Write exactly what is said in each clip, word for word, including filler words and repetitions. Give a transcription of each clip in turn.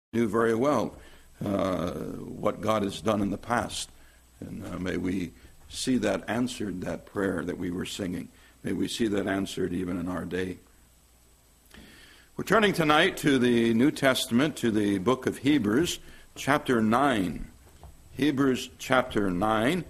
knew very well uh, what God has done in the past. And uh, may we see that answered, that prayer that we were singing. May we see that answered even in our day. We're turning tonight to the New Testament, to the book of Hebrews, chapter nine. Hebrews chapter nine.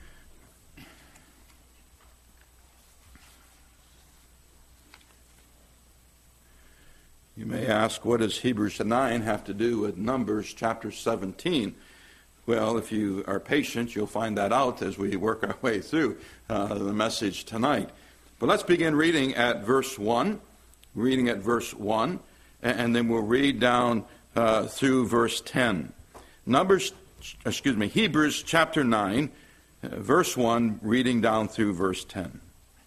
You may ask, what does Hebrews nine have to do with Numbers chapter seventeen? Well, if you are patient, you'll find that out as we work our way through uh, the message tonight. But let's begin reading at verse one, reading at verse one, and then we'll read down uh, through verse ten. Numbers, excuse me, Hebrews chapter nine, uh, verse one, reading down through verse ten.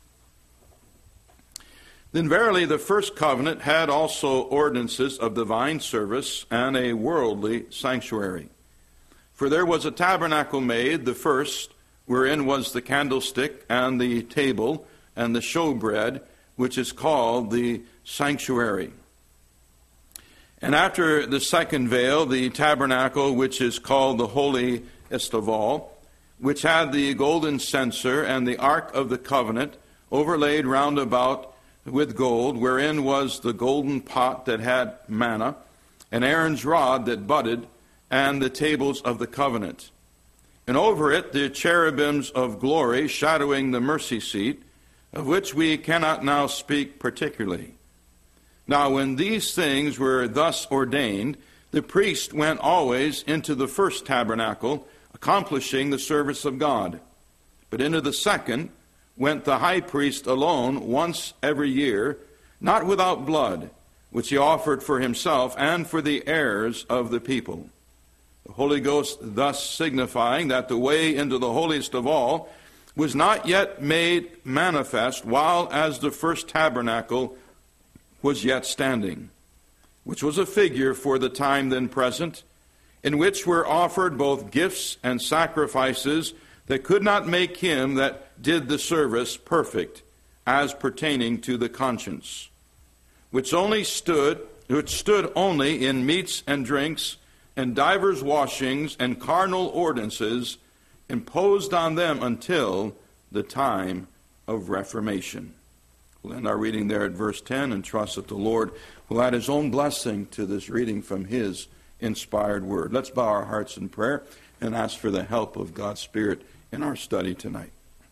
Then verily the first covenant had also ordinances of divine service and a worldly sanctuary. For there was a tabernacle made, the first, wherein was the candlestick and the table and the showbread, which is called the sanctuary. And after the second veil, the tabernacle, which is called the holiest of all, which had the golden censer and the ark of the covenant, overlaid round about with gold, wherein was the golden pot that had manna, and Aaron's rod that budded, and the tables of the covenant. And over it the cherubims of glory, shadowing the mercy seat, of which we cannot now speak particularly. Now when these things were thus ordained, the priest went always into the first tabernacle, accomplishing the service of God. But into the second went the high priest alone once every year, not without blood, which he offered for himself and for the heirs of the people. The Holy Ghost thus signifying that the way into the holiest of all was not yet made manifest, while as the first tabernacle was yet standing, which was a figure for the time then present, in which were offered both gifts and sacrifices that could not make him that did the service perfect, as pertaining to the conscience, which only stood, which stood only in meats and drinks, and divers washings and carnal ordinances, imposed on them until the time of Reformation. We'll end our reading there at verse ten, and trust that the Lord will add his own blessing to this reading from his inspired word. Let's bow our hearts in prayer and ask for the help of God's Spirit in our study tonight.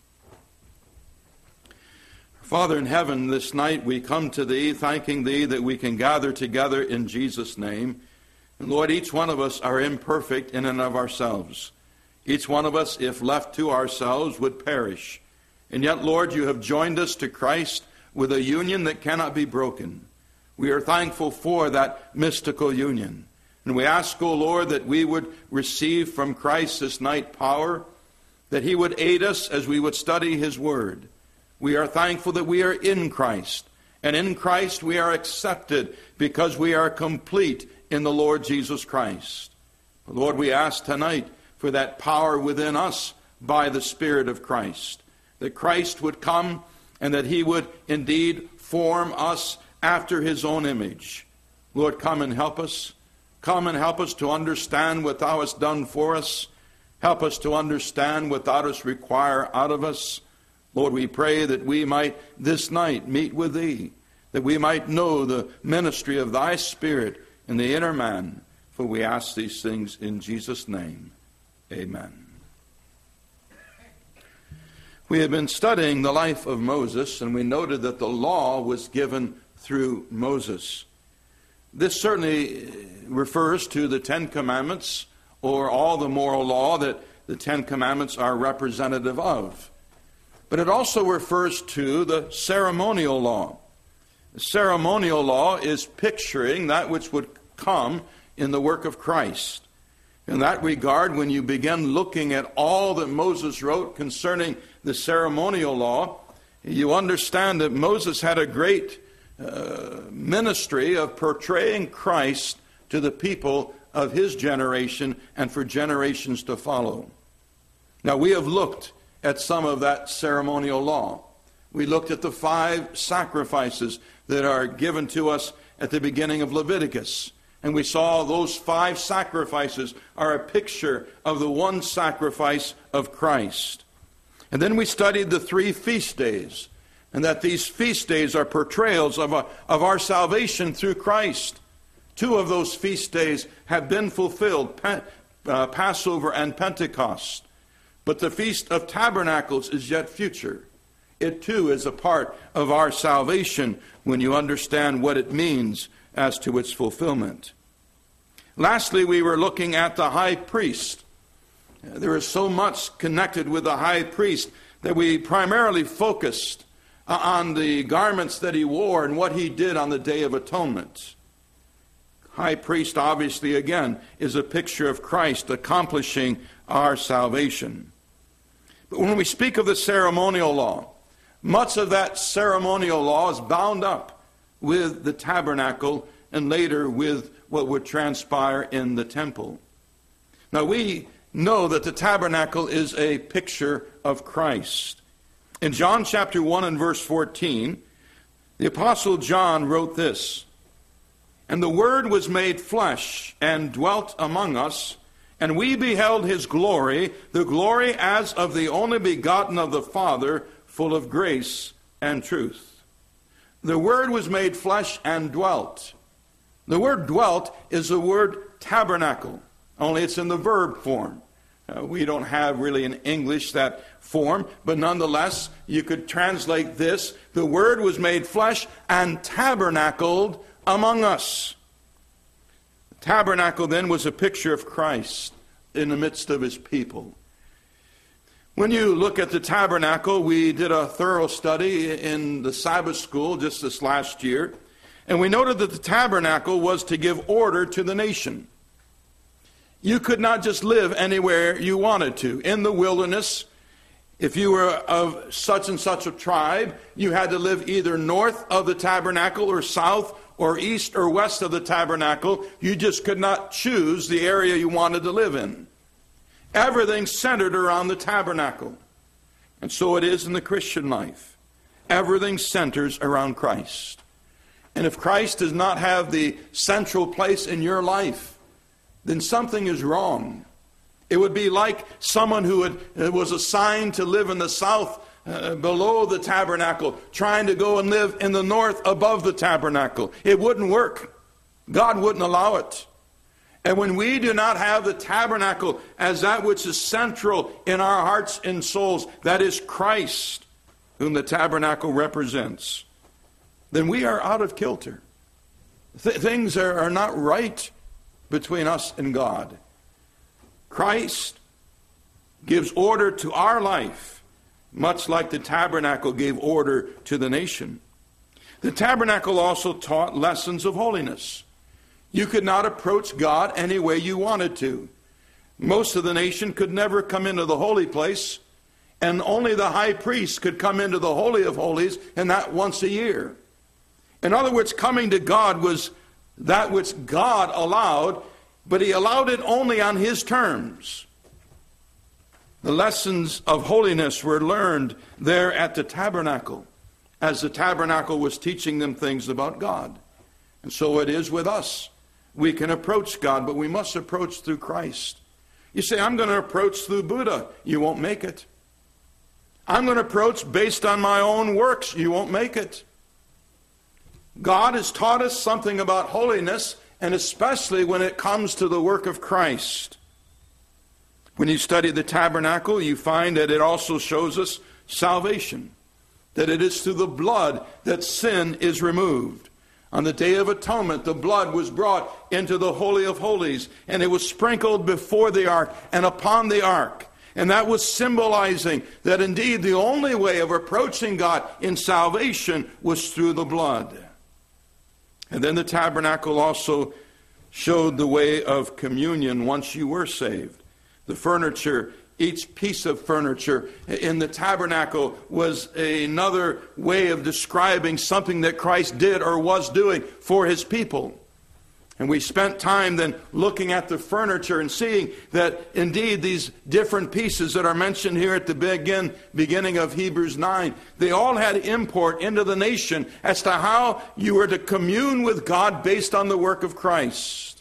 Father in heaven, this night we come to thee, thanking thee that we can gather together in Jesus' name. And Lord, each one of us are imperfect in and of ourselves. Each one of us, if left to ourselves, would perish. And yet, Lord, you have joined us to Christ with a union that cannot be broken. We are thankful for that mystical union. And we ask, O Lord, that we would receive from Christ this night power, that he would aid us as we would study his word. We are thankful that we are in Christ, and in Christ we are accepted because we are complete in the Lord Jesus Christ. Lord, we ask tonight for that power within us by the Spirit of Christ, that Christ would come and that he would indeed form us after his own image. Lord, come and help us. Come and help us to understand what thou hast done for us. Help us to understand what thou dost require out of us. Lord, we pray that we might this night meet with thee, that we might know the ministry of thy Spirit in the inner man. For we ask these things in Jesus' name. Amen. We have been studying the life of Moses, and we noted that the law was given through Moses. This certainly refers to the Ten Commandments, or all the moral law that the Ten Commandments are representative of. But it also refers to the ceremonial law. The ceremonial law is picturing that which would come in the work of Christ. In that regard, when you begin looking at all that Moses wrote concerning the ceremonial law, you understand that Moses had a great uh, ministry of portraying Christ to the people of his generation and for generations to follow. Now, we have looked at some of that ceremonial law. We looked at the five sacrifices that are given to us at the beginning of Leviticus. And we saw those five sacrifices are a picture of the one sacrifice of Christ. And then we studied the three feast days, and that these feast days are portrayals of, a, of our salvation through Christ. Two of those feast days have been fulfilled, pa- uh, Passover and Pentecost. But the Feast of Tabernacles is yet future. It too is a part of our salvation when you understand what it means as to its fulfillment. Lastly, we were looking at the high priest. There is so much connected with the high priest that we primarily focused on the garments that he wore and what he did on the Day of Atonement. High priest, obviously, again, is a picture of Christ accomplishing our salvation. But when we speak of the ceremonial law, much of that ceremonial law is bound up with the tabernacle and later with what would transpire in the temple. Now we know that the tabernacle is a picture of Christ. In John chapter one and verse fourteen, the Apostle John wrote this, "And the Word was made flesh and dwelt among us, and we beheld his glory, the glory as of the only begotten of the Father, full of grace and truth." The Word was made flesh and dwelt. The word dwelt is the word tabernacle, only it's in the verb form. Uh, we don't have really in English that form, but nonetheless, you could translate this: the Word was made flesh and tabernacled among us. The tabernacle then was a picture of Christ in the midst of his people. When you look at the tabernacle, we did a thorough study in the Sabbath school just this last year, and we noted that the tabernacle was to give order to the nation. You could not just live anywhere you wanted to. In the wilderness, if you were of such and such a tribe, you had to live either north of the tabernacle or south or east or west of the tabernacle. You just could not choose the area you wanted to live in. Everything centered around the tabernacle. And so it is in the Christian life. Everything centers around Christ. And if Christ does not have the central place in your life, then something is wrong. It would be like someone who had, was assigned to live in the south uh, below the tabernacle, trying to go and live in the north above the tabernacle. It wouldn't work. God wouldn't allow it. And when we do not have the tabernacle as that which is central in our hearts and souls, that is Christ, whom the tabernacle represents, then we are out of kilter. Th- things are, are not right between us and God. Christ gives order to our life, much like the tabernacle gave order to the nation. The tabernacle also taught lessons of holiness. You could not approach God any way you wanted to. Most of the nation could never come into the holy place, and only the high priest could come into the Holy of Holies, and that once a year. In other words, coming to God was that which God allowed, but he allowed it only on his terms. The lessons of holiness were learned there at the tabernacle, as the tabernacle was teaching them things about God. And so it is with us. We can approach God, but we must approach through Christ. You say, I'm going to approach through Buddha. You won't make it. I'm going to approach based on my own works. You won't make it. God has taught us something about holiness, and especially when it comes to the work of Christ. When you study the tabernacle, you find that it also shows us salvation, that it is through the blood that sin is removed. On the Day of Atonement, the blood was brought into the Holy of Holies, and it was sprinkled before the ark and upon the ark. And that was symbolizing that indeed the only way of approaching God in salvation was through the blood. And then the tabernacle also showed the way of communion once you were saved. The furniture, each piece of furniture in the tabernacle was another way of describing something that Christ did or was doing for his people. And we spent time then looking at the furniture and seeing that indeed these different pieces that are mentioned here at the begin, beginning of Hebrews nine, they all had import into the nation as to how you were to commune with God based on the work of Christ.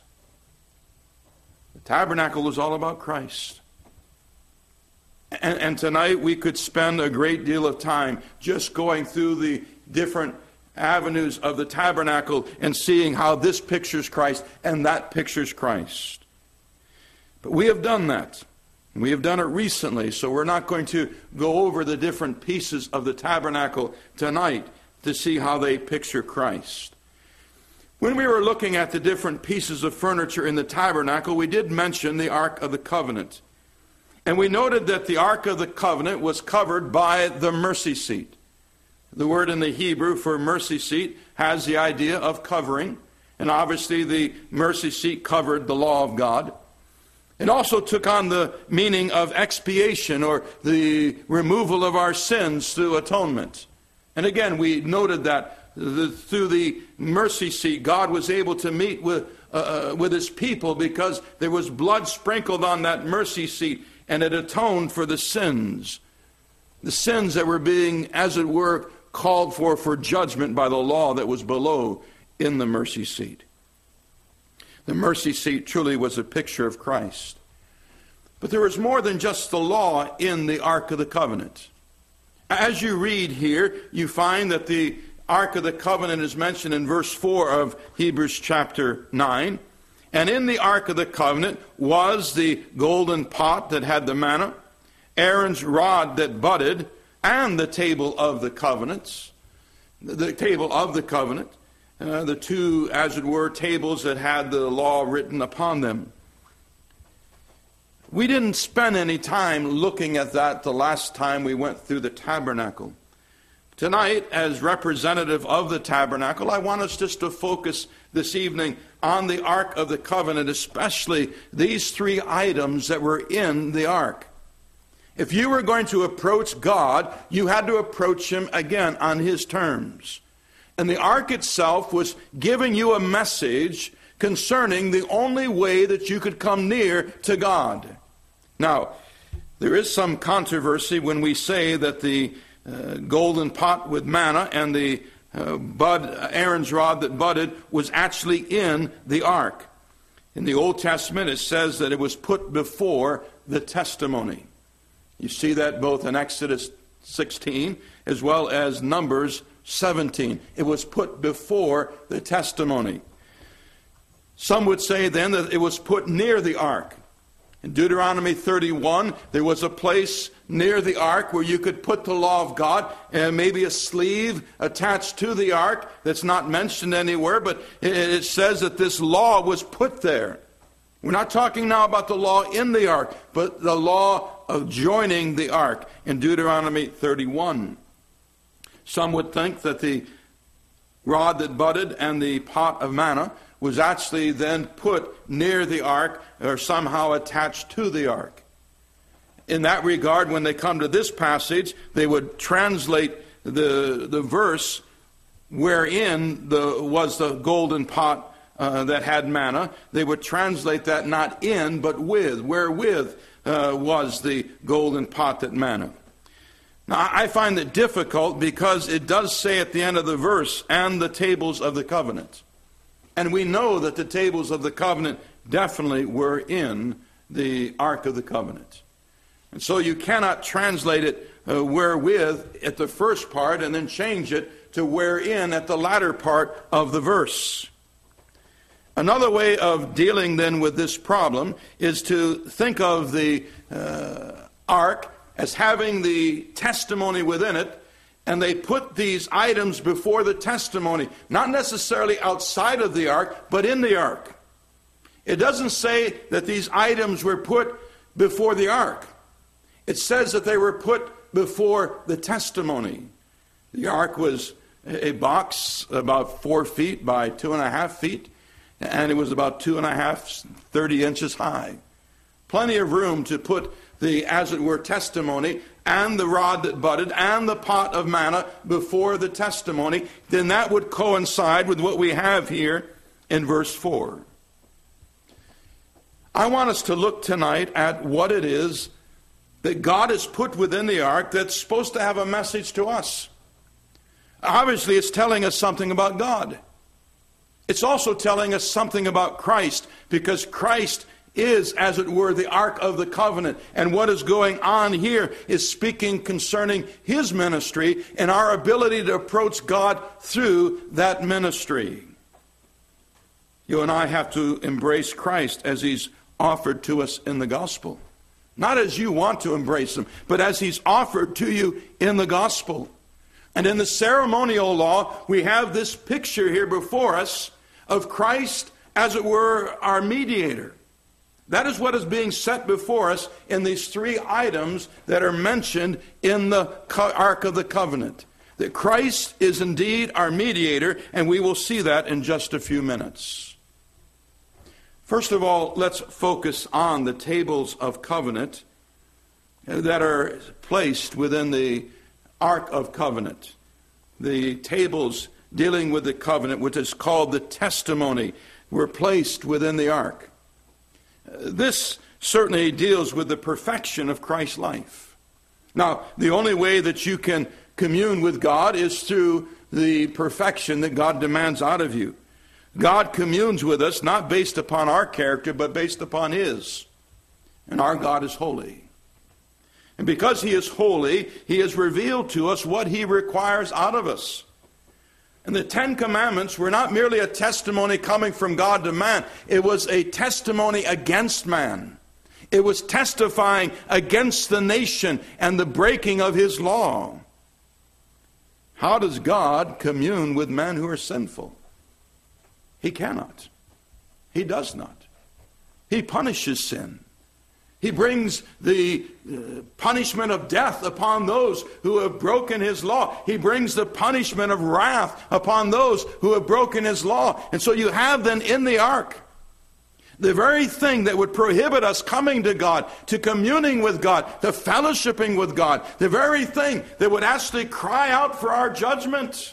Tabernacle was all about Christ. And, and tonight we could spend a great deal of time just going through the different avenues of the tabernacle and seeing how this pictures Christ and that pictures Christ. But we have done that. We have done it recently, so we're not going to go over the different pieces of the tabernacle tonight to see how they picture Christ. When we were looking at the different pieces of furniture in the tabernacle, we did mention the Ark of the Covenant. And we noted that the Ark of the Covenant was covered by the mercy seat. The word in the Hebrew for mercy seat has the idea of covering. And obviously the mercy seat covered the law of God. It also took on the meaning of expiation, or the removal of our sins through atonement. And again, we noted that the, through the mercy seat, God was able to meet with, uh, with his people because there was blood sprinkled on that mercy seat, and it atoned for the sins. The sins that were being, as it were, called for for judgment by the law that was below in the mercy seat. The mercy seat truly was a picture of Christ. But there was more than just the law in the Ark of the Covenant. As you read here, you find that the Ark of the Covenant is mentioned in verse four of Hebrews chapter nine. And in the Ark of the Covenant was the golden pot that had the manna, Aaron's rod that budded, and the table of the covenants, the table of the covenant, uh, the two, as it were, tables that had the law written upon them. We didn't spend any time looking at that the last time we went through the tabernacle. Tonight, as representative of the tabernacle, I want us just to focus this evening on the Ark of the Covenant, especially these three items that were in the Ark. If you were going to approach God, you had to approach him again on his terms. And the Ark itself was giving you a message concerning the only way that you could come near to God. Now, there is some controversy when we say that the uh, golden pot with manna and the uh, bud, Aaron's rod that budded was actually in the Ark. In the Old Testament, it says that it was put before the testimony. You see that both in Exodus sixteen as well as Numbers seventeen. It was put before the testimony. Some would say then that it was put near the ark. In Deuteronomy thirty-one, there was a place near the ark where you could put the law of God, and maybe a sleeve attached to the ark that's not mentioned anywhere, but it says that this law was put there. We're not talking now about the law in the ark, but the law of joining the ark in Deuteronomy thirty-one. Some would think that the rod that budded and the pot of manna was actually then put near the ark or somehow attached to the ark. In that regard, when they come to this passage, they would translate the, the verse wherein the, was the golden pot Uh, that had manna. They would translate that not in, but with. Wherewith uh, was the golden pot that manna. Now, I find it difficult because it does say at the end of the verse, and the tables of the covenant. And we know that the tables of the covenant definitely were in the Ark of the Covenant. And so you cannot translate it uh, wherewith at the first part and then change it to wherein at the latter part of the verse. Another way of dealing then with this problem is to think of the uh, ark as having the testimony within it, and they put these items before the testimony, not necessarily outside of the ark, but in the ark. It doesn't say that these items were put before the ark. It says that they were put before the testimony. The ark was a box about four feet by two and a half feet. And it was about two and a half, thirty inches high. Plenty of room to put the, as it were, testimony and the rod that budded and the pot of manna before the testimony. Then that would coincide with what we have here in verse four. I want us to look tonight at what it is that God has put within the ark that's supposed to have a message to us. Obviously, it's telling us something about God. It's also telling us something about Christ, because Christ is, as it were, the Ark of the Covenant. And what is going on here is speaking concerning his ministry and our ability to approach God through that ministry. You and I have to embrace Christ as he's offered to us in the gospel. Not as you want to embrace him, but as he's offered to you in the gospel. And in the ceremonial law, we have this picture here before us of Christ, as it were, our mediator. That is what is being set before us in these three items that are mentioned in the Ark of the Covenant. That Christ is indeed our mediator, and we will see that in just a few minutes. First of all, let's focus on the tables of covenant that are placed within the Ark of Covenant. The tables dealing with the covenant, which is called the testimony, were placed within the ark. This certainly deals with the perfection of Christ's life. Now, the only way that you can commune with God is through the perfection that God demands out of you. God communes with us not based upon our character, but based upon his. And our God is holy. And because he is holy, he has revealed to us what he requires out of us. And the Ten Commandments were not merely a testimony coming from God to man. It was a testimony against man. It was testifying against the nation and the breaking of his law. How does God commune with men who are sinful? He cannot. He does not. He punishes sin. He brings the uh, punishment of death upon those who have broken his law. He brings the punishment of wrath upon those who have broken his law. And so you have then in the ark the very thing that would prohibit us coming to God, to communing with God, to fellowshipping with God. The very thing that would actually cry out for our judgment.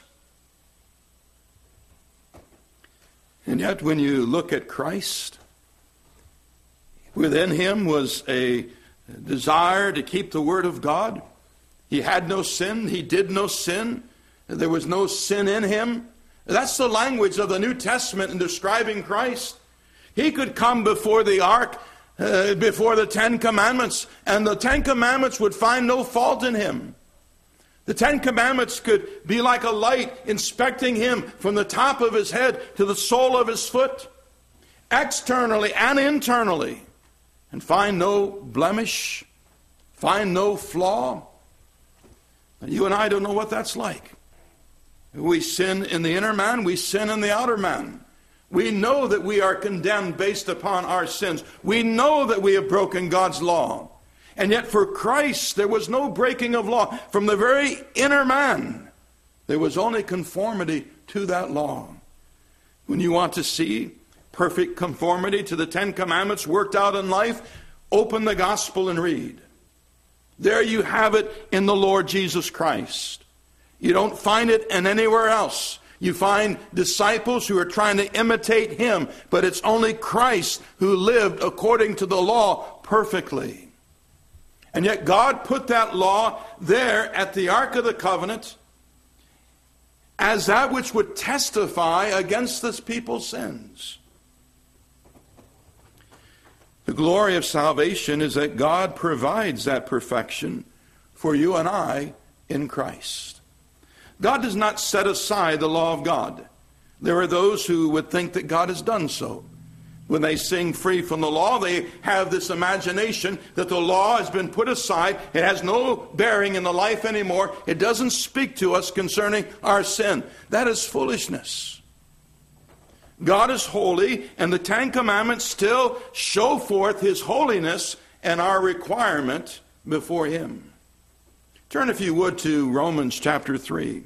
And yet when you look at Christ, within him was a desire to keep the word of God. He had no sin. He did no sin. There was no sin in him. That's the language of the New Testament in describing Christ. He could come before the ark, uh, before the Ten Commandments, and the Ten Commandments would find no fault in him. The Ten Commandments could be like a light inspecting him from the top of his head to the sole of his foot, externally and internally, and find no blemish, find no flaw. And you and I don't know what that's like. We sin in the inner man, we sin in the outer man. We know that we are condemned based upon our sins. We know that we have broken God's law. And yet for Christ, there was no breaking of law. From the very inner man, there was only conformity to that law. When you want to see perfect conformity to the Ten Commandments worked out in life, open the gospel and read. There you have it in the Lord Jesus Christ. You don't find it in anywhere else. You find disciples who are trying to imitate him, but it's only Christ who lived according to the law perfectly. And yet God put that law there at the Ark of the Covenant as that which would testify against this people's sins. The glory of salvation is that God provides that perfection for you and I in Christ. God does not set aside the law of God. There are those who would think that God has done so. When they sing free from the law, they have this imagination that the law has been put aside. It has no bearing in the life anymore. It doesn't speak to us concerning our sin. That is foolishness. God is holy, and the Ten Commandments still show forth his holiness and our requirement before him. Turn, if you would, to Romans chapter three.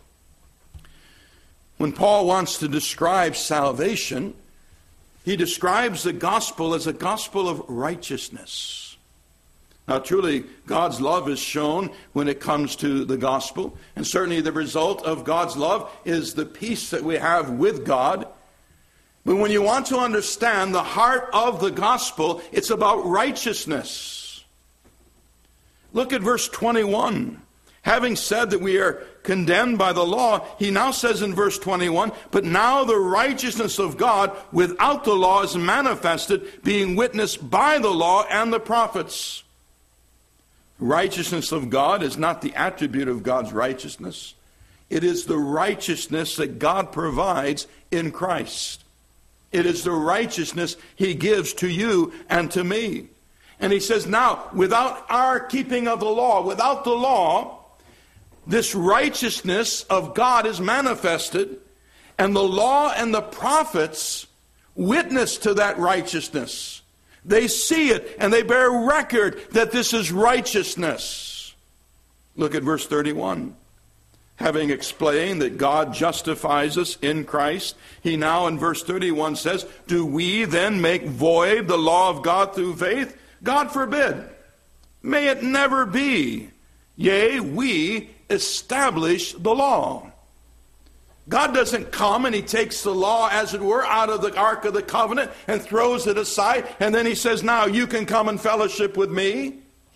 When Paul wants to describe salvation, he describes the gospel as a gospel of righteousness. Now, truly, God's love is shown when it comes to the gospel. And certainly the result of God's love is the peace that we have with God. But when you want to understand the heart of the gospel, it's about righteousness. Look at verse twenty-one. Having said that we are condemned by the law, he now says in verse twenty-one, but now the righteousness of God without the law is manifested, being witnessed by the law and the prophets. Righteousness of God is not the attribute of God's righteousness. It is the righteousness that God provides in Christ. It is the righteousness he gives to you and to me. And he says, now, without our keeping of the law, without the law, this righteousness of God is manifested, and the law and the prophets witness to that righteousness. They see it, and they bear record that this is righteousness. Look at verse thirty-one. Having explained that God justifies us in Christ, he now in verse thirty-one says, do we then make void the law of God through faith? God forbid. May it never be. Yea, we establish the law. God doesn't come and he takes the law, as it were, out of the Ark of the Covenant and throws it aside, and then he says, now you can come and fellowship with me.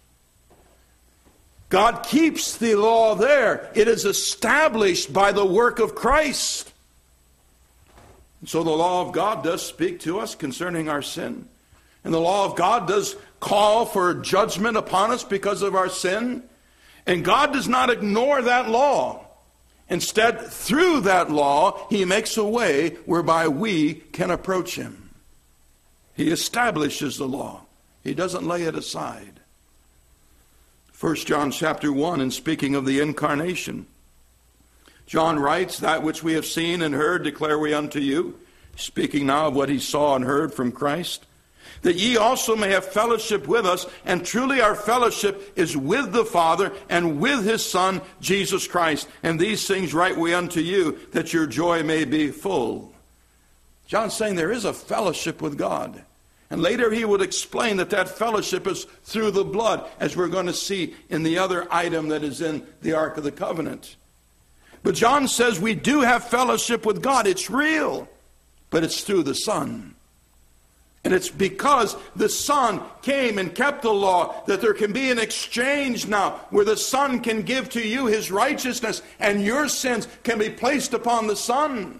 God keeps the law there. It is established by the work of Christ. And so the law of God does speak to us concerning our sin. And the law of God does call for judgment upon us because of our sin. And God does not ignore that law. Instead, through that law, he makes a way whereby we can approach him. He establishes the law. He doesn't lay it aside. First John chapter one, in speaking of the incarnation, John writes, that which we have seen and heard declare we unto you, speaking now of what he saw and heard from Christ, that ye also may have fellowship with us, and truly our fellowship is with the Father and with his Son, Jesus Christ. And these things write we unto you, that your joy may be full. John's saying there is a fellowship with God. And later he would explain that that fellowship is through the blood, as we're going to see in the other item that is in the Ark of the Covenant. But John says we do have fellowship with God. It's real, but it's through the Son. And it's because the Son came and kept the law that there can be an exchange now where the Son can give to you his righteousness and your sins can be placed upon the Son.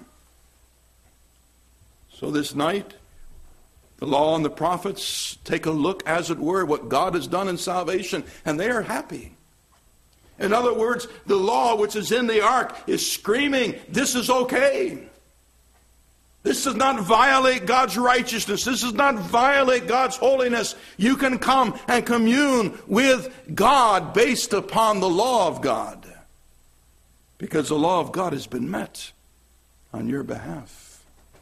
So this night, the law and the prophets take a look, as it were, what God has done in salvation, and they are happy. In other words, the law which is in the ark is screaming, this is okay. This does not violate God's righteousness. This does not violate God's holiness. You can come and commune with God based upon the law of God, because the law of God has been met on your behalf.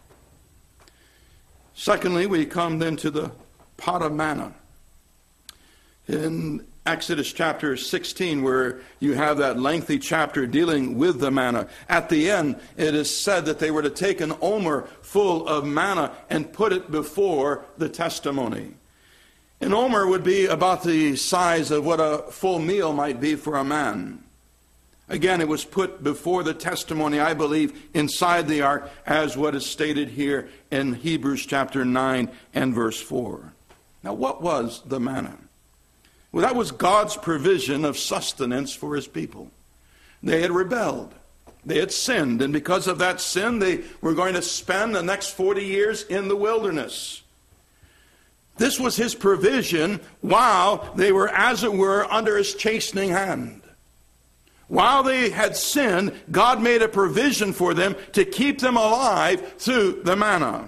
Secondly, we come then to the pot of manna. In Exodus chapter sixteen, where you have that lengthy chapter dealing with the manna, at the end it is said that they were to take an omer full of manna and put it before the testimony. An omer would be about the size of what a full meal might be for a man. Again, it was put before the testimony, I believe, inside the ark, as what is stated here in Hebrews chapter nine and verse four. Now, what was the manna? Well, that was God's provision of sustenance for his people. They had rebelled. They had sinned. And because of that sin, they were going to spend the next forty years in the wilderness. This was his provision while they were, as it were, under his chastening hand. While they had sinned, God made a provision for them to keep them alive through the manna.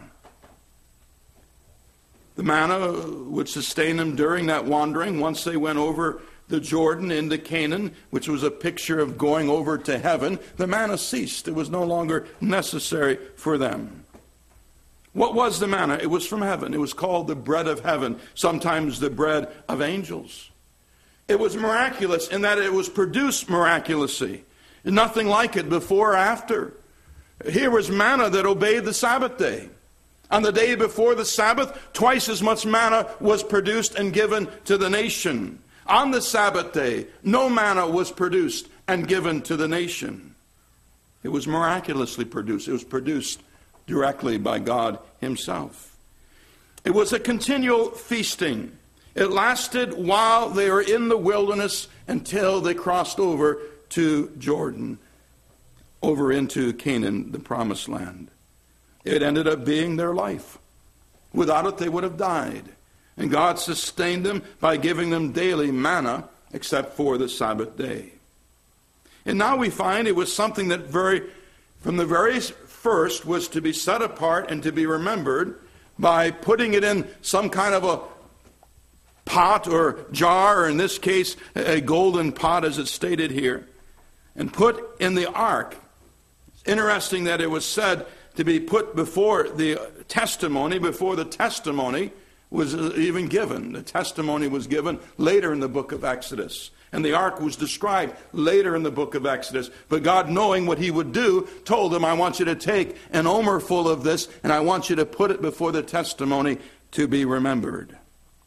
The manna would sustain them during that wandering. Once they went over the Jordan into Canaan, which was a picture of going over to heaven, the manna ceased. It was no longer necessary for them. What was the manna? It was from heaven. It was called the bread of heaven, sometimes the bread of angels. It was miraculous in that it was produced miraculously. Nothing like it before or after. Here was manna that obeyed the Sabbath day. On the day before the Sabbath, twice as much manna was produced and given to the nation. On the Sabbath day, no manna was produced and given to the nation. It was miraculously produced. It was produced directly by God himself. It was a continual feasting. It lasted while they were in the wilderness until they crossed over to Jordan, over into Canaan, the promised land. It ended up being their life. Without it, they would have died. And God sustained them by giving them daily manna, except for the Sabbath day. And now we find it was something that very, from the very first was to be set apart and to be remembered by putting it in some kind of a pot or jar, or in this case, a golden pot as it's stated here, and put in the ark. It's interesting that it was said to be put before the testimony, before the testimony was even given. The testimony was given later in the book of Exodus. And the ark was described later in the book of Exodus. But God, knowing what he would do, told him, I want you to take an omer full of this, and I want you to put it before the testimony to be remembered.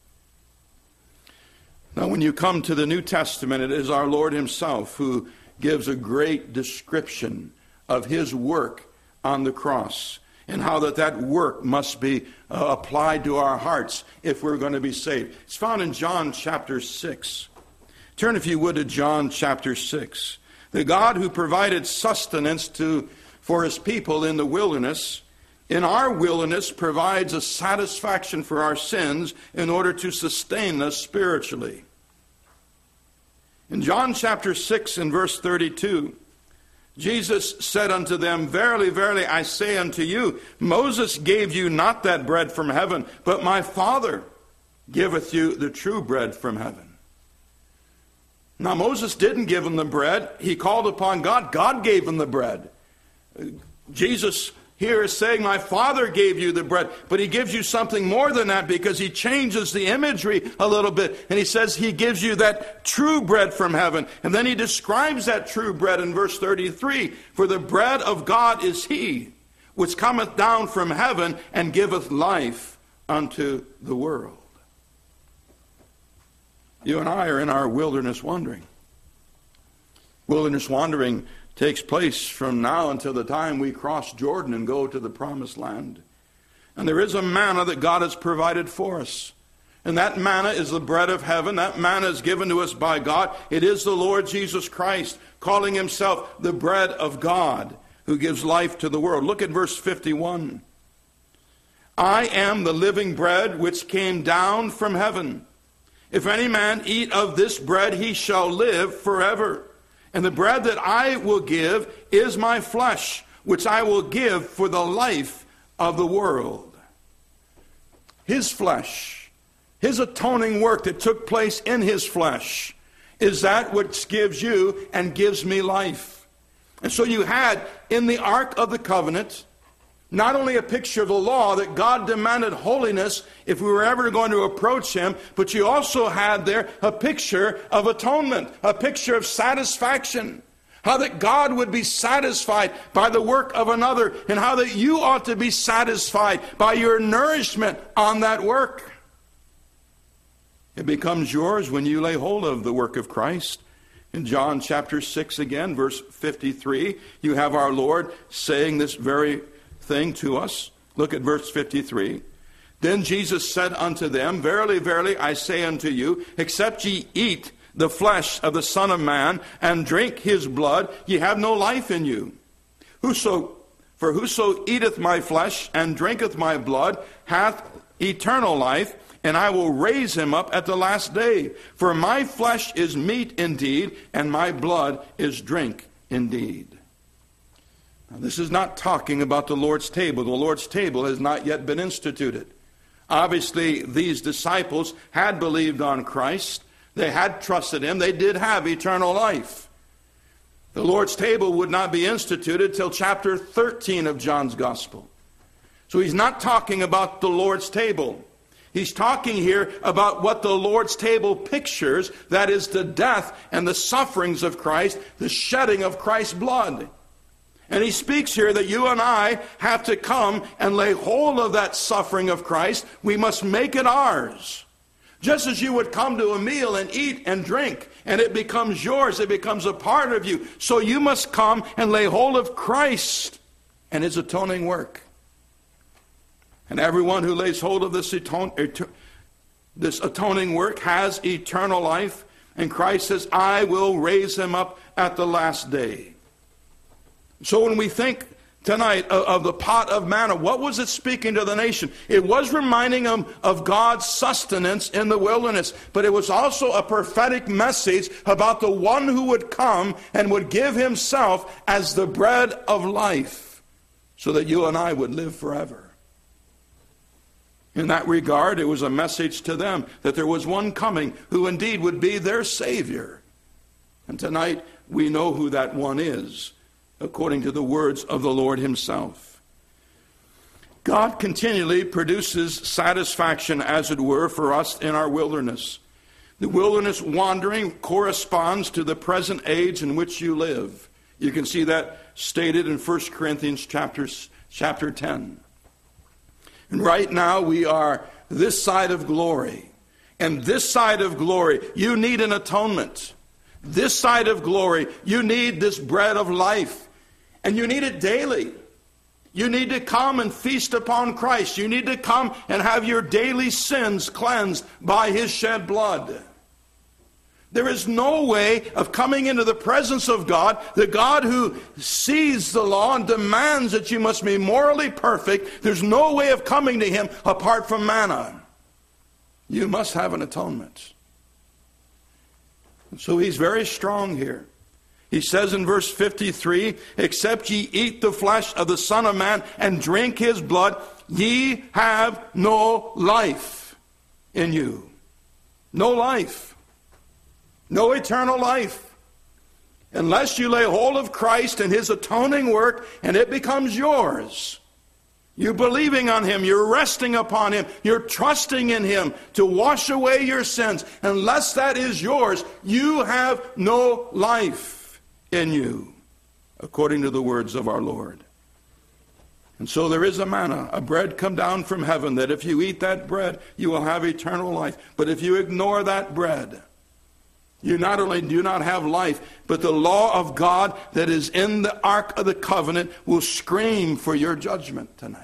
Now, when you come to the New Testament, it is our Lord himself who gives a great description of his work on the cross, and how that that work must be uh, applied to our hearts if we're going to be saved. It's found in John chapter six. Turn, if you would, to John chapter six. The God who provided sustenance to for his people in the wilderness, in our wilderness provides a satisfaction for our sins in order to sustain us spiritually. In John chapter six and verse thirty-two, Jesus said unto them, Verily, verily, I say unto you, Moses gave you not that bread from heaven, but my Father giveth you the true bread from heaven. Now, Moses didn't give him the bread. He called upon God. God gave him the bread. Jesus here is saying, my Father gave you the bread. But he gives you something more than that, because he changes the imagery a little bit. And he says he gives you that true bread from heaven. And then he describes that true bread in verse thirty-three. For the bread of God is he, which cometh down from heaven and giveth life unto the world. You and I are in our wilderness wandering. Wilderness wandering takes place from now until the time we cross Jordan and go to the promised land. And there is a manna that God has provided for us. And that manna is the bread of heaven. That manna is given to us by God. It is the Lord Jesus Christ, calling himself the bread of God, who gives life to the world. Look at verse fifty-one. I am the living bread which came down from heaven. If any man eat of this bread, he shall live forever. And the bread that I will give is my flesh, which I will give for the life of the world. His flesh, his atoning work that took place in his flesh, is that which gives you and gives me life. And so you had in the Ark of the Covenant not only a picture of the law, that God demanded holiness if we were ever going to approach him, but you also had there a picture of atonement, a picture of satisfaction. How that God would be satisfied by the work of another, and how that you ought to be satisfied by your nourishment on that work. It becomes yours when you lay hold of the work of Christ. In John chapter six again, verse fifty-three, you have our Lord saying this very thing to us. Look at verse fifty-three. Then Jesus said unto them, Verily, verily, I say unto you, except ye eat the flesh of the Son of Man and drink his blood, ye have no life in you. Whoso, for whoso eateth my flesh and drinketh my blood hath eternal life, and I will raise him up at the last day. For my flesh is meat indeed, and my blood is drink indeed. Now, this is not talking about the Lord's table. The Lord's table has not yet been instituted. Obviously, these disciples had believed on Christ. They had trusted him. They did have eternal life. The Lord's table would not be instituted till chapter thirteen of John's Gospel. So he's not talking about the Lord's table. He's talking here about what the Lord's table pictures, that is the death and the sufferings of Christ, the shedding of Christ's blood. And he speaks here that you and I have to come and lay hold of that suffering of Christ. We must make it ours. Just as you would come to a meal and eat and drink, and it becomes yours, it becomes a part of you. So you must come and lay hold of Christ and his atoning work. And everyone who lays hold of this atone, this atoning work, has eternal life. And Christ says, I will raise him up at the last day. So when we think tonight of, of the pot of manna, what was it speaking to the nation? It was reminding them of God's sustenance in the wilderness, but it was also a prophetic message about the one who would come and would give himself as the bread of life so that you and I would live forever. In that regard, it was a message to them that there was one coming who indeed would be their Savior. And tonight we know who that one is, according to the words of the Lord himself. God continually produces satisfaction, as it were, for us in our wilderness. The wilderness wandering corresponds to the present age in which you live. You can see that stated in First Corinthians chapter, chapter ten. And right now we are this side of glory. And this side of glory, you need an atonement. This side of glory, you need this bread of life. And you need it daily. You need to come and feast upon Christ. You need to come and have your daily sins cleansed by his shed blood. There is no way of coming into the presence of God, the God who sees the law and demands that you must be morally perfect. There's no way of coming to him apart from manna. You must have an atonement. And so he's very strong here. He says in verse fifty-three, except ye eat the flesh of the Son of Man and drink his blood, ye have no life in you. No life. No eternal life. Unless you lay hold of Christ and his atoning work and it becomes yours. You're believing on him. You're resting upon him. You're trusting in him to wash away your sins. Unless that is yours, you have no life in you, according to the words of our Lord. And so there is a manna, a bread come down from heaven, that if you eat that bread, you will have eternal life. But if you ignore that bread, you not only do not have life, but the law of God that is in the Ark of the Covenant will scream for your judgment tonight.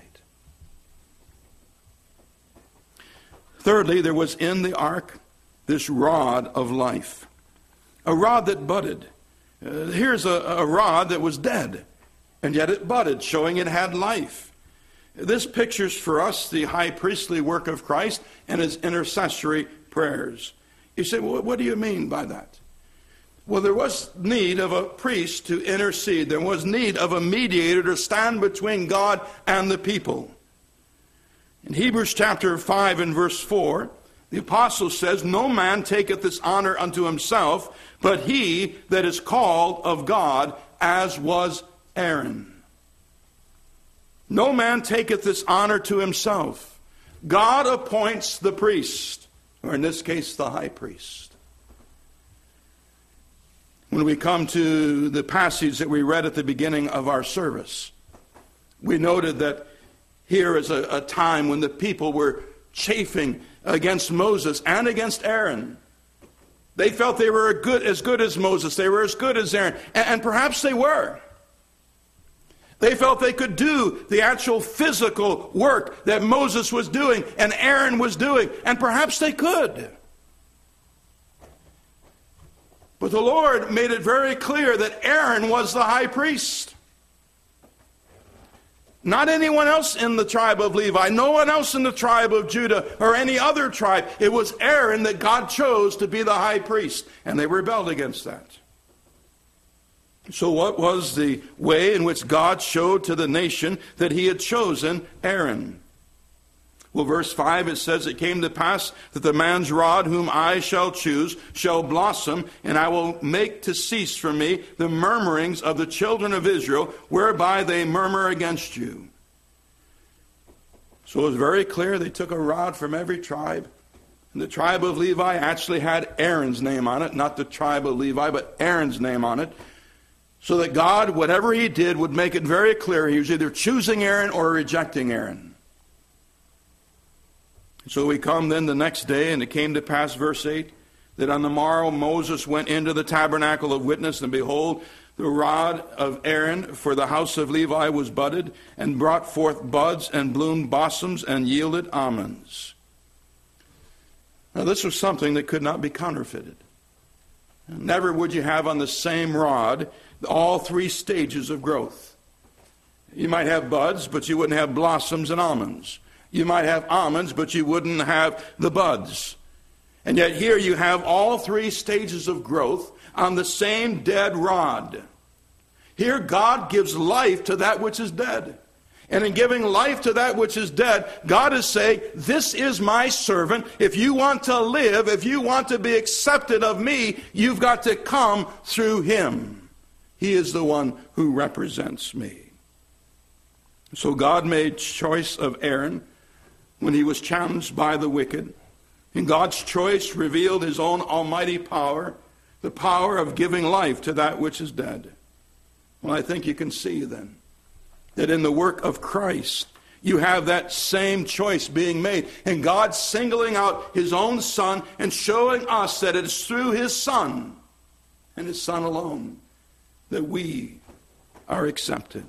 Thirdly, there was in the ark this rod of life. A rod that budded. Uh, here's a, a rod that was dead, and yet it budded, showing it had life. This pictures for us the high priestly work of Christ and his intercessory prayers. You say, well, what do you mean by that? Well, there was need of a priest to intercede. There was need of a mediator to stand between God and the people. In Hebrews chapter five and verse four, the apostle says, no man taketh this honor unto himself, but he that is called of God, as was Aaron. No man taketh this honor to himself. God appoints the priest, or in this case, the high priest. When we come to the passage that we read at the beginning of our service, we noted that here is a, a time when the people were chafing against Moses and against Aaron. They felt they were good, as good as Moses. They were as good as Aaron. And, and perhaps they were. They felt they could do the actual physical work that Moses was doing and Aaron was doing. And perhaps they could. But the Lord made it very clear that Aaron was the high priest. Not anyone else in the tribe of Levi. No one else in the tribe of Judah or any other tribe. It was Aaron that God chose to be the high priest. And they rebelled against that. So what was the way in which God showed to the nation that he had chosen Aaron? Well, verse five, it says, it came to pass that the man's rod whom I shall choose shall blossom, and I will make to cease from me the murmurings of the children of Israel, whereby they murmur against you. So it was very clear they took a rod from every tribe. And the tribe of Levi actually had Aaron's name on it, not the tribe of Levi, but Aaron's name on it. So that God, whatever he did, would make it very clear he was either choosing Aaron or rejecting Aaron. So we come then the next day, and it came to pass, verse eight, that on the morrow Moses went into the tabernacle of witness, and behold, the rod of Aaron for the house of Levi was budded, and brought forth buds, and bloomed blossoms, and yielded almonds. Now, this was something that could not be counterfeited. Never would you have on the same rod all three stages of growth. You might have buds, but you wouldn't have blossoms and almonds. You might have almonds, but you wouldn't have the buds. And yet here you have all three stages of growth on the same dead rod. Here God gives life to that which is dead. And in giving life to that which is dead, God is saying, this is my servant. If you want to live, if you want to be accepted of me, you've got to come through him. He is the one who represents me. So God made choice of Aaron when he was challenged by the wicked. And God's choice revealed his own almighty power, the power of giving life to that which is dead. Well, I think you can see then that in the work of Christ, you have that same choice being made. And God singling out his own Son and showing us that it is through his Son and his Son alone that we are accepted.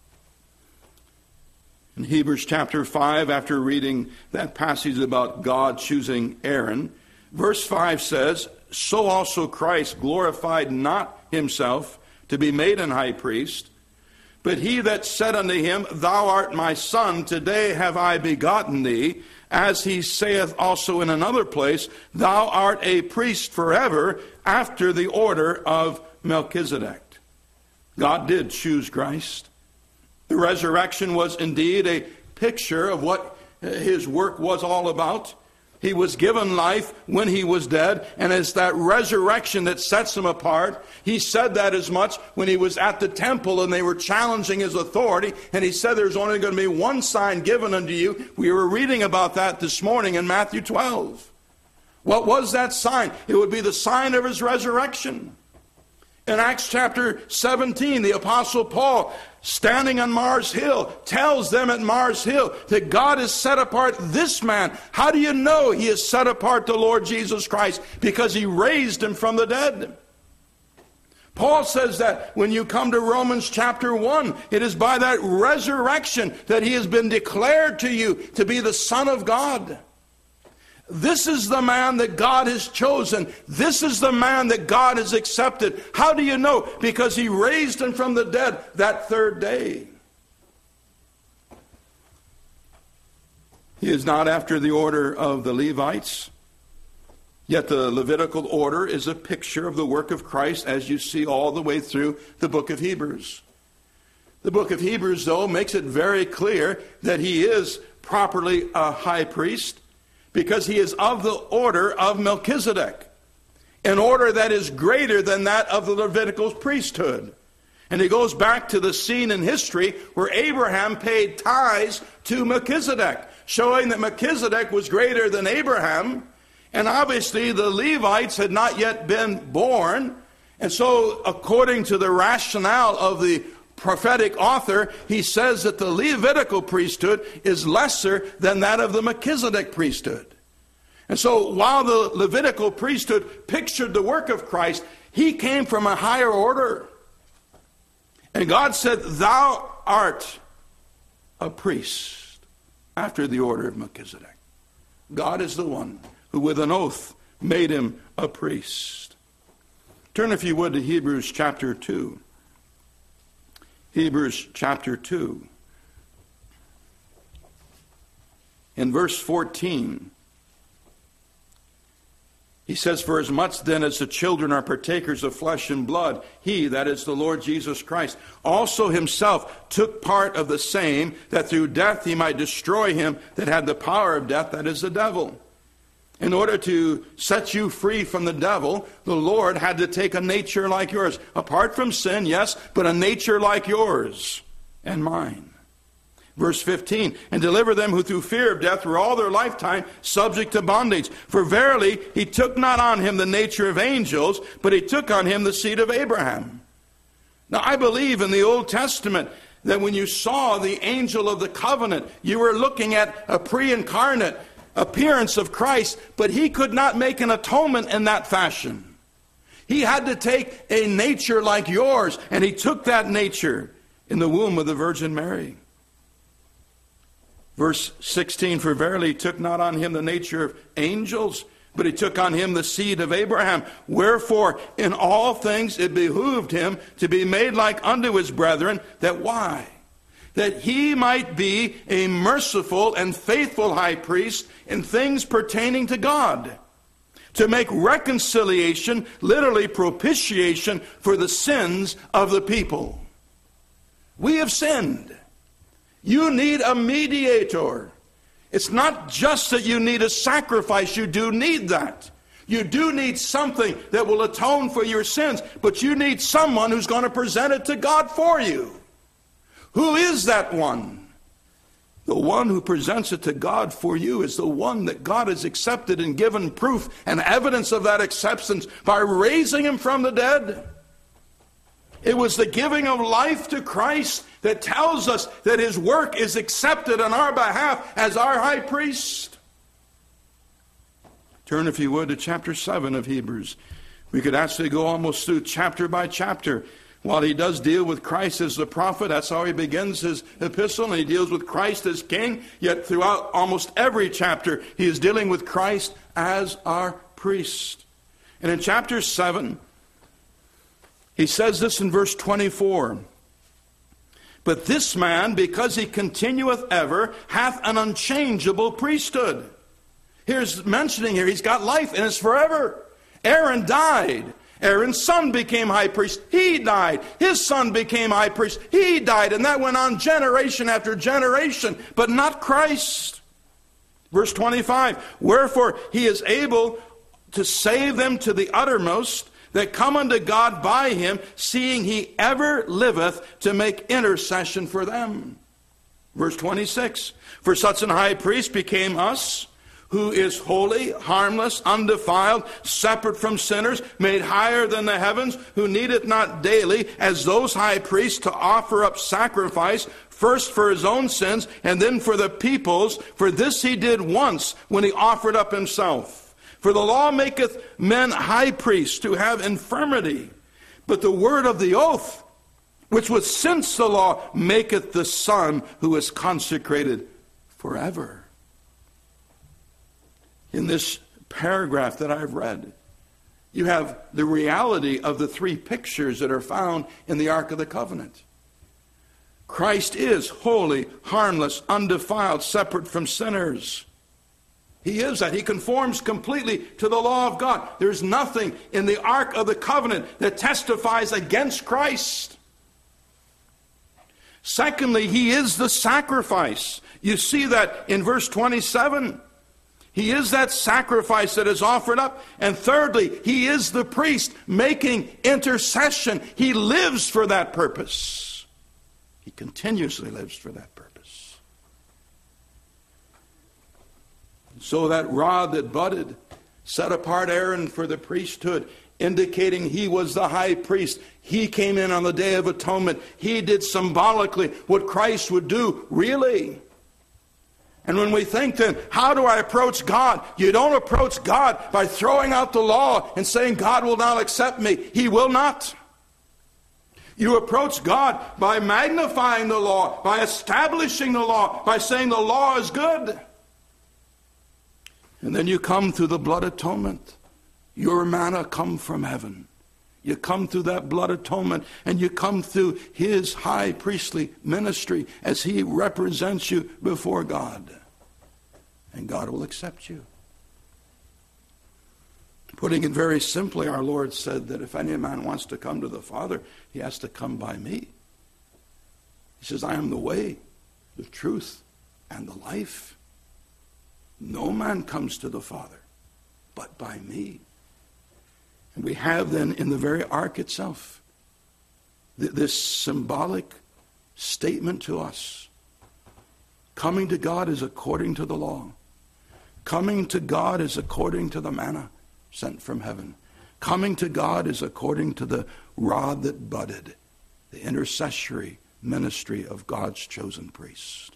In Hebrews chapter five, after reading that passage about God choosing Aaron, verse five says, so also Christ glorified not himself to be made an high priest, but he that said unto him, thou art my son, today have I begotten thee, as he saith also in another place, thou art a priest forever after the order of Melchizedek. God did choose Christ. The resurrection was indeed a picture of what his work was all about. He was given life when he was dead, and it's that resurrection that sets him apart. He said that as much when he was at the temple and they were challenging his authority, and he said there's only going to be one sign given unto you. We were reading about that this morning in Matthew twelve. What was that sign? It would be the sign of his resurrection. In Acts chapter seventeen, the Apostle Paul, standing on Mars Hill, tells them at Mars Hill that God has set apart this man. How do you know he has set apart the Lord Jesus Christ? Because he raised him from the dead. Paul says that when you come to Romans chapter one, it is by that resurrection that he has been declared to you to be the Son of God. This is the man that God has chosen. This is the man that God has accepted. How do you know? Because he raised him from the dead that third day. He is not after the order of the Levites. Yet the Levitical order is a picture of the work of Christ, as you see all the way through the book of Hebrews. The book of Hebrews, though, makes it very clear that he is properly a high priest, because he is of the order of Melchizedek, an order that is greater than that of the Levitical priesthood. And he goes back to the scene in history where Abraham paid tithes to Melchizedek, showing that Melchizedek was greater than Abraham. And obviously the Levites had not yet been born. And so according to the rationale of the prophetic author, he says that the Levitical priesthood is lesser than that of the Melchizedek priesthood. And so while the Levitical priesthood pictured the work of Christ, he came from a higher order. And God said, thou art a priest after the order of Melchizedek. God is the one who with an oath made him a priest. Turn, if you would, to Hebrews chapter two. Hebrews chapter two. In verse fourteen, he says, for as much then as the children are partakers of flesh and blood, he, that is the Lord Jesus Christ, also himself took part of the same, that through death he might destroy him that had the power of death, that is the devil. In order to set you free from the devil, the Lord had to take a nature like yours. Apart from sin, yes, but a nature like yours and mine. Verse fifteen, and deliver them who through fear of death were all their lifetime subject to bondage. For verily he took not on him the nature of angels, but he took on him the seed of Abraham. Now I believe in the Old Testament that when you saw the angel of the covenant, you were looking at a pre-incarnate appearance of Christ, but he could not make an atonement in that fashion. He had to take a nature like yours, and he took that nature in the womb of the Virgin Mary. Verse sixteen, for verily he took not on him the nature of angels, but he took on him the seed of Abraham. Wherefore, in all things it behooved him to be made like unto his brethren, that why? That he might be a merciful and faithful high priest in things pertaining to God, to make reconciliation, literally propitiation, for the sins of the people. We have sinned. You need a mediator. It's not just that you need a sacrifice. You do need that. You do need something that will atone for your sins, but you need someone who's going to present it to God for you. Who is that one? The one who presents it to God for you is the one that God has accepted and given proof and evidence of that acceptance by raising him from the dead. It was the giving of life to Christ that tells us that his work is accepted on our behalf as our high priest. Turn, if you would, to chapter seven of Hebrews. We could actually go almost through chapter by chapter. While he does deal with Christ as the prophet, that's how he begins his epistle, and he deals with Christ as king, yet throughout almost every chapter he is dealing with Christ as our priest. And in chapter seven, he says this in verse twenty-four. But this man, because he continueth ever, hath an unchangeable priesthood. Here's mentioning here, he's got life and it's forever. Aaron died. Aaron's son became high priest. He died. His son became high priest. He died. And that went on generation after generation, but not Christ. Verse twenty-five, wherefore he is able to save them to the uttermost that come unto God by him, seeing he ever liveth to make intercession for them. Verse twenty-six, for such an high priest became us, who is holy, harmless, undefiled, separate from sinners, made higher than the heavens, who needeth not daily, as those high priests, to offer up sacrifice, first for his own sins, and then for the people's. For this he did once, when he offered up himself. For the law maketh men high priests to have infirmity, but the word of the oath, which was since the law, maketh the Son, who is consecrated forever. In this paragraph that I've read, you have the reality of the three pictures that are found in the Ark of the Covenant. Christ is holy, harmless, undefiled, separate from sinners. He is that. He conforms completely to the law of God. There's nothing in the Ark of the Covenant that testifies against Christ. Secondly, he is the sacrifice. You see that in verse twenty-seven. He is that sacrifice that is offered up. And thirdly, he is the priest making intercession. He lives for that purpose. He continuously lives for that purpose. So that rod that budded set apart Aaron for the priesthood, indicating he was the high priest. He came in on the Day of Atonement. He did symbolically what Christ would do, really. And when we think then, how do I approach God? You don't approach God by throwing out the law and saying God will not accept me. He will not. You approach God by magnifying the law, by establishing the law, by saying the law is good. And then you come through the blood atonement. Your manna come from heaven. You come through that blood atonement, and you come through his high priestly ministry as he represents you before God. And God will accept you. Putting it very simply, our Lord said that if any man wants to come to the Father, he has to come by me. He says, I am the way, the truth, and the life. No man comes to the Father but by me. And we have then in the very ark itself th- this symbolic statement to us. Coming to God is according to the law. Coming to God is according to the manna sent from heaven. Coming to God is according to the rod that budded, the intercessory ministry of God's chosen priest.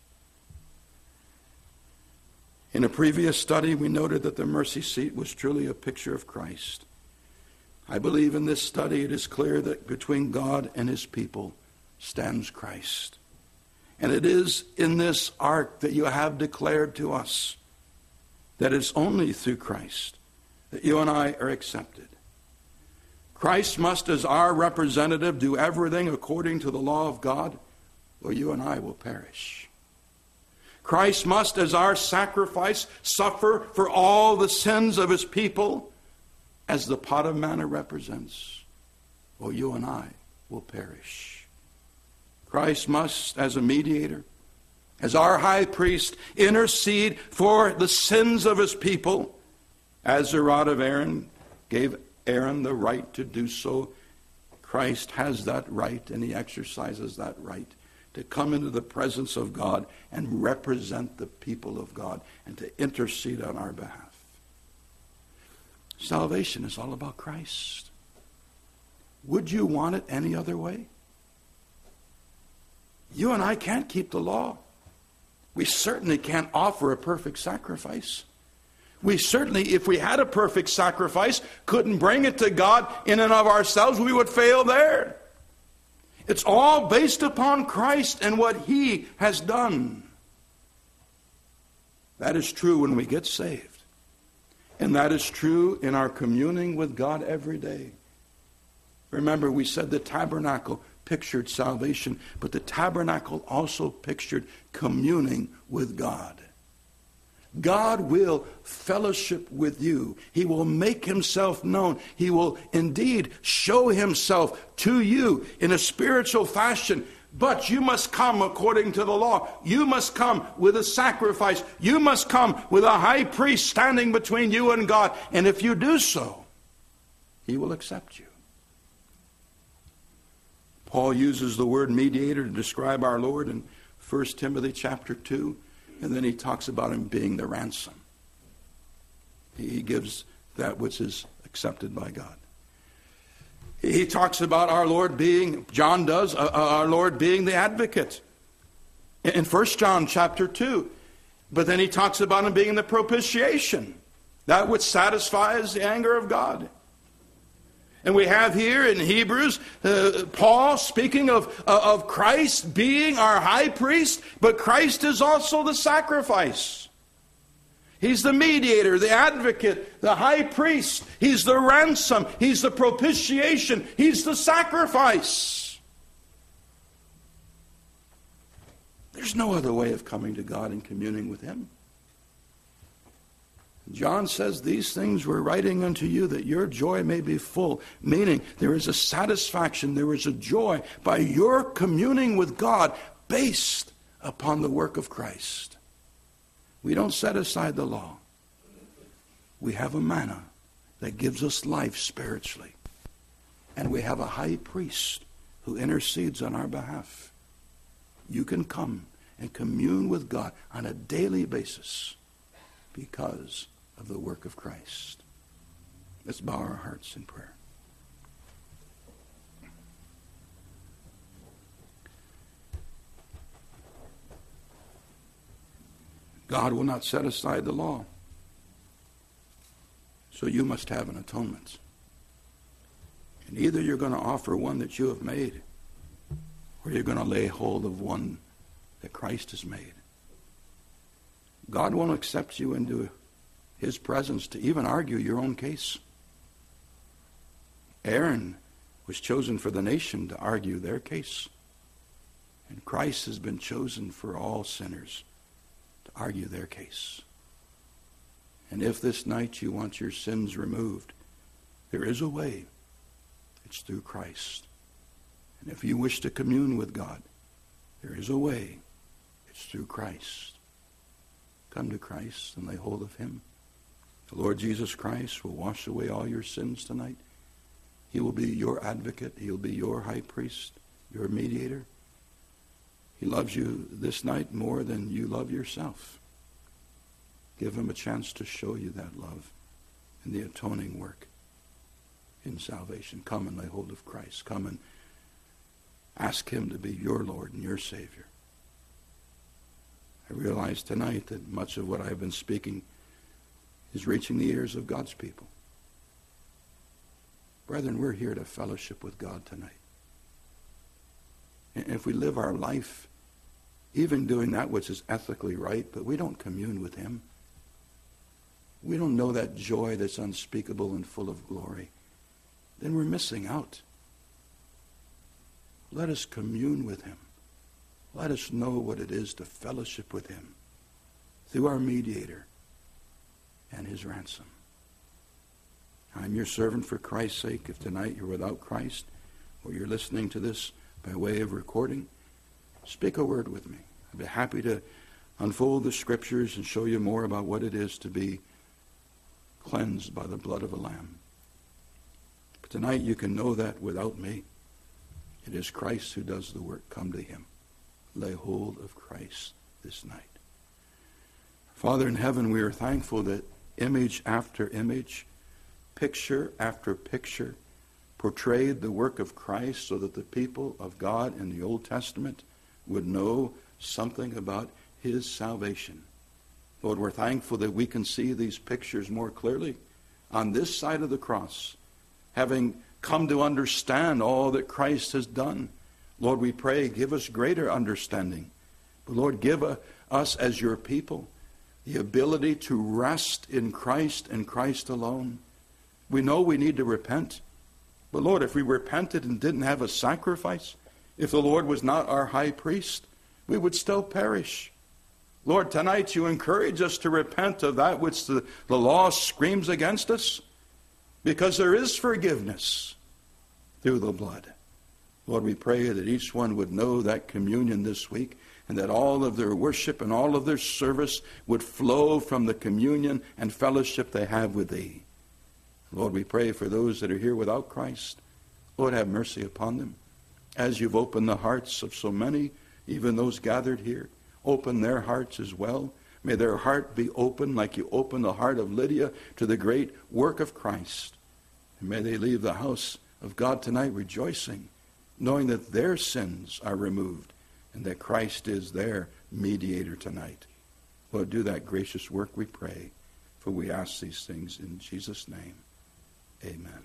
In a previous study, we noted that the mercy seat was truly a picture of Christ. I believe in this study it is clear that between God and his people stands Christ. And it is in this ark that you have declared to us that it's only through Christ that you and I are accepted. Christ must, as our representative, do everything according to the law of God, or you and I will perish. Christ must, as our sacrifice, suffer for all the sins of his people, as the pot of manna represents, or you and I will perish. Christ must, as a mediator, as our high priest, intercede for the sins of his people, as the rod of Aaron gave Aaron the right to do so. Christ has that right, and he exercises that right to come into the presence of God and represent the people of God and to intercede on our behalf. Salvation is all about Christ. Would you want it any other way? You and I can't keep the law. We certainly can't offer a perfect sacrifice. We certainly, if we had a perfect sacrifice, couldn't bring it to God in and of ourselves. We would fail there. It's all based upon Christ and what he has done. That is true when we get saved. And that is true in our communing with God every day. Remember, we said the tabernacle pictured salvation, but the tabernacle also pictured communing with God. God will fellowship with you. He will make himself known. He will indeed show himself to you in a spiritual fashion. But you must come according to the law. You must come with a sacrifice. You must come with a high priest standing between you and God. And if you do so, he will accept you. Paul uses the word mediator to describe our Lord in First Timothy chapter two. And then he talks about him being the ransom. He gives that which is accepted by God. He talks about our Lord being, John does, uh, our Lord being the advocate. In First John chapter two. But then he talks about him being the propitiation. That which satisfies the anger of God. And we have here in Hebrews, uh, Paul speaking of, uh, of Christ being our high priest, but Christ is also the sacrifice. He's the mediator, the advocate, the high priest. He's the ransom. He's the propitiation. He's the sacrifice. There's no other way of coming to God and communing with him. John says, these things we're writing unto you that your joy may be full. Meaning there is a satisfaction, there is a joy by your communing with God based upon the work of Christ. We don't set aside the law. We have a manna that gives us life spiritually. And we have a high priest who intercedes on our behalf. You can come and commune with God on a daily basis because of the work of Christ. Let's bow our hearts in prayer. God will not set aside the law. So you must have an atonement. And either you're going to offer one that you have made, or you're going to lay hold of one that Christ has made. God won't accept you into his presence to even argue your own case. Aaron was chosen for the nation to argue their case. And Christ has been chosen for all sinners to argue their case. And if this night you want your sins removed, there is a way. It's through Christ. And if you wish to commune with God, there is a way. It's through Christ. Come to Christ and lay hold of him. The Lord Jesus Christ will wash away all your sins tonight. He will be your advocate. He'll be your high priest, your mediator. He loves you this night more than you love yourself. Give him a chance to show you that love in the atoning work in salvation. Come and lay hold of Christ. Come and ask him to be your Lord and your Savior. I realize tonight that much of what I've been speaking is reaching the ears of God's people. Brethren, we're here to fellowship with God tonight. And if we live our life even doing that which is ethically right, but we don't commune with him, we don't know that joy that's unspeakable and full of glory, then we're missing out. Let us commune with him. Let us know what it is to fellowship with him through our mediator and his ransom. I'm your servant for Christ's sake. If tonight you're without Christ, or you're listening to this by way of recording, speak a word with me. I'd be happy to unfold the scriptures and show you more about what it is to be cleansed by the blood of a lamb. But tonight you can know that without me. It is Christ who does the work. Come to him. Lay hold of Christ this night. Father in heaven, we are thankful that image after image, picture after picture, portrayed the work of Christ so that the people of God in the Old Testament would know something about his salvation. Lord, we're thankful that we can see these pictures more clearly on this side of the cross, having come to understand all that Christ has done. Lord, we pray, give us greater understanding. But Lord, give a, us as your people the ability to rest in Christ and Christ alone. We know we need to repent. But Lord, if we repented and didn't have a sacrifice, if the Lord was not our high priest, we would still perish. Lord, tonight you encourage us to repent of that which the, the law screams against us, because there is forgiveness through the blood. Lord, we pray that each one would know that communion this week, and that all of their worship and all of their service would flow from the communion and fellowship they have with thee. Lord, we pray for those that are here without Christ. Lord, have mercy upon them. As you've opened the hearts of so many, even those gathered here, open their hearts as well. May their heart be open like you opened the heart of Lydia to the great work of Christ. And may they leave the house of God tonight rejoicing, knowing that their sins are removed and that Christ is their mediator tonight. Lord, do that gracious work, we pray, for we ask these things in Jesus' name. Amen.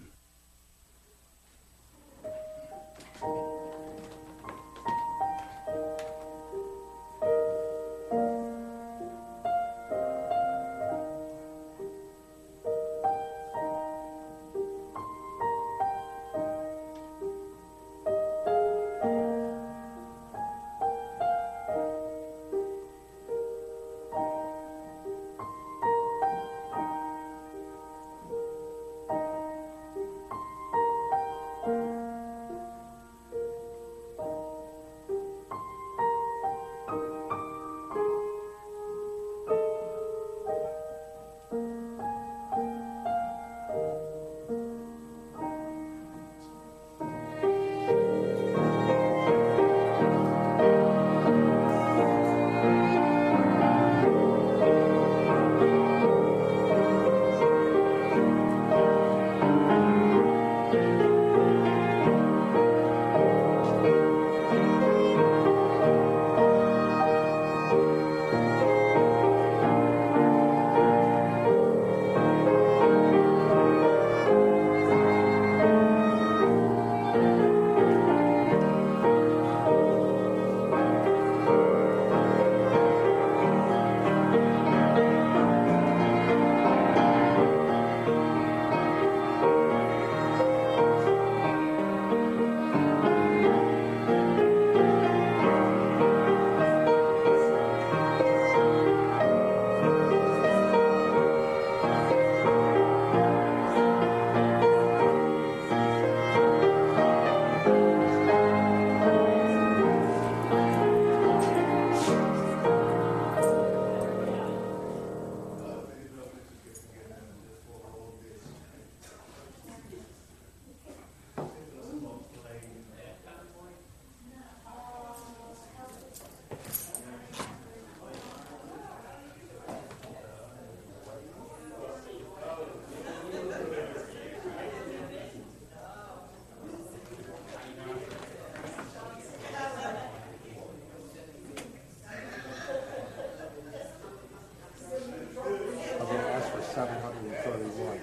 seven hundred thirty-one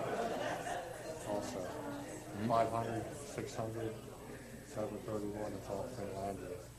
also. five hundred, six hundred, seven thirty-one, it's all Saint Andrew.